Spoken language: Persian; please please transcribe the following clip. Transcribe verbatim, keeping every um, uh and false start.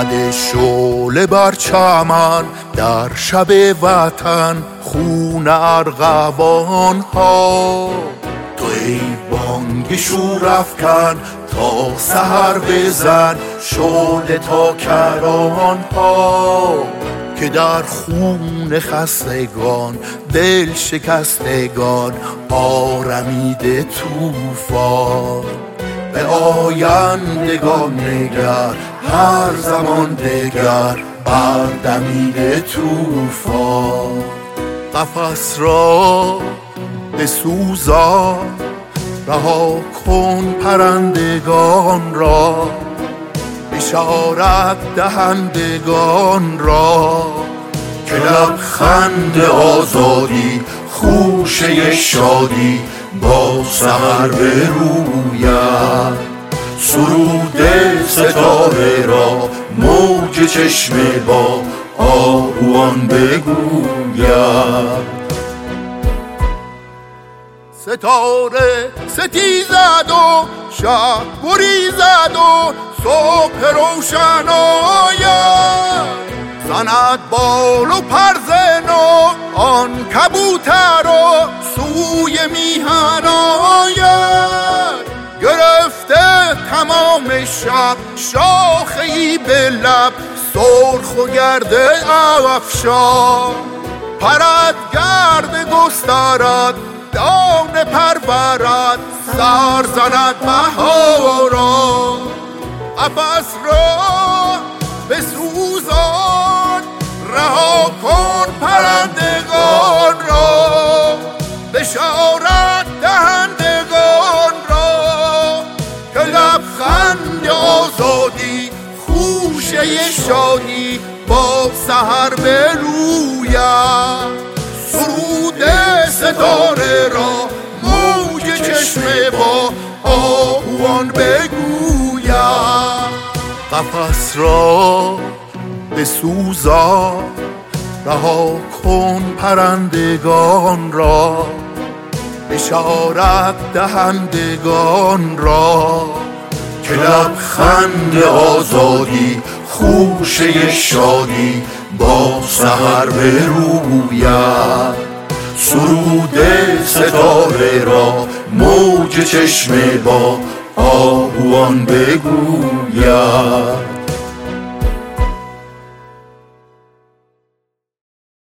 زده شعله بر چمن در شب وطن خون ارغوان ها. تو ای بانگ شور افکن تا سحر بزن شعله تا کران ها، که در خون خستگان دل شکستگان آرمید طوفان. به آیندگان نگر هر زمان دگر بردمید طوفان. قفس را بسوزان رها کن پرندگان را، بشارت دهندگان را که لبخند آزادی خوشه شادی با سحر به رویت. سرود ستاره را موج چشمه با آهوان بگوید. ستاره ستیزد و شب گریزد و صبح روشن آید، زند بال و پر نو آن کبوتر و سوی میهن آید. گرفته تمام شب شاخه‌ای به لب سرخ و گرد افشان، پرد گرد گسترد دانه پرورد سر زند بهاران. قفس را بسوزان رها کن پرندگان را، بشارت دهندگان را که لبخند آزادی خوشه شادی با سحر به رویت. سرود ستاره را موج چشمه با آهوان بگوید. قفس را بسوزان رها کن پرندگان را، بشارت دهندگان را که لبخند آزادی خوشه شادی با سحر به رویت. سرود ستاره را موج چشمه با آهوان بگوید.